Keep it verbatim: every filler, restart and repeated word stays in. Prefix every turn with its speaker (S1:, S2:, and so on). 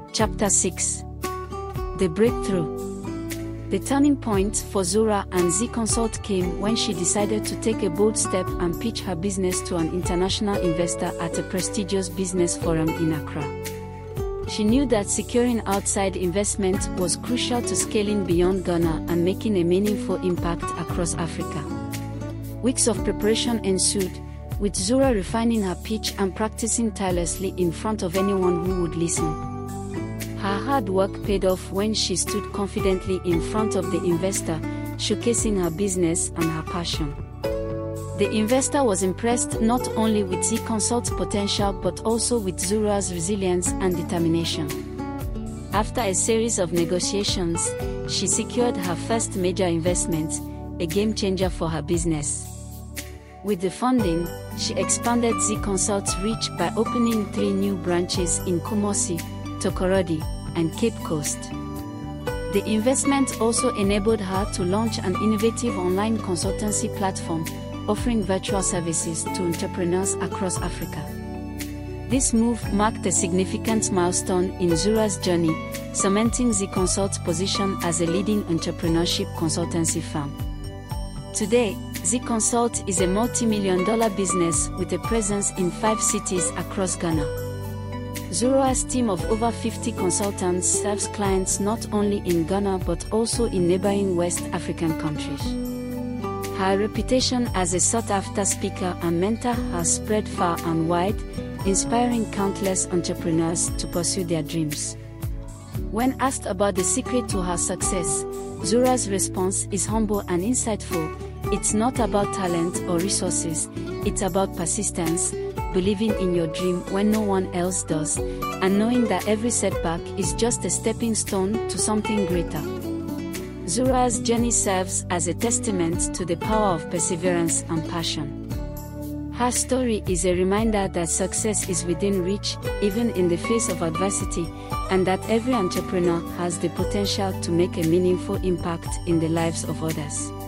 S1: Chapter six. The Breakthrough. The turning point for Zura and Z Consult came when she decided to take a bold step and pitch her business to an international investor at a prestigious business forum in Accra. She knew that securing outside investment was crucial to scaling beyond Ghana and making a meaningful impact across Africa. Weeks of preparation ensued, with Zura refining her pitch and practicing tirelessly in front of anyone who would listen. Her hard work paid off when she stood confidently in front of the investor, showcasing her business and her passion. The investor was impressed not only with Z Consult's potential but also with Zura's resilience and determination. After a series of negotiations, she secured her first major investment, a game changer for her business. With the funding, she expanded Z Consult's reach by opening three new branches in Kumasi, Takoradi, and Cape Coast. The investment also enabled her to launch an innovative online consultancy platform, offering virtual services to entrepreneurs across Africa. This move marked a significant milestone in Zura's journey, cementing Z Consult's position as a leading entrepreneurship consultancy firm. Today, Z Consult is a multi-million dollar business with a presence in five cities across Ghana. Zura's team of over fifty consultants serves clients not only in Ghana but also in neighboring West African countries. Her reputation as a sought-after speaker and mentor has spread far and wide, inspiring countless entrepreneurs to pursue their dreams. When asked about the secret to her success, Zura's response is humble and insightful. It's not about talent or resources, it's about persistence, believing in your dream when no one else does, and knowing that every setback is just a stepping stone to something greater. Zura's journey serves as a testament to the power of perseverance and passion. Her story is a reminder that success is within reach, even in the face of adversity, and that every entrepreneur has the potential to make a meaningful impact in the lives of others.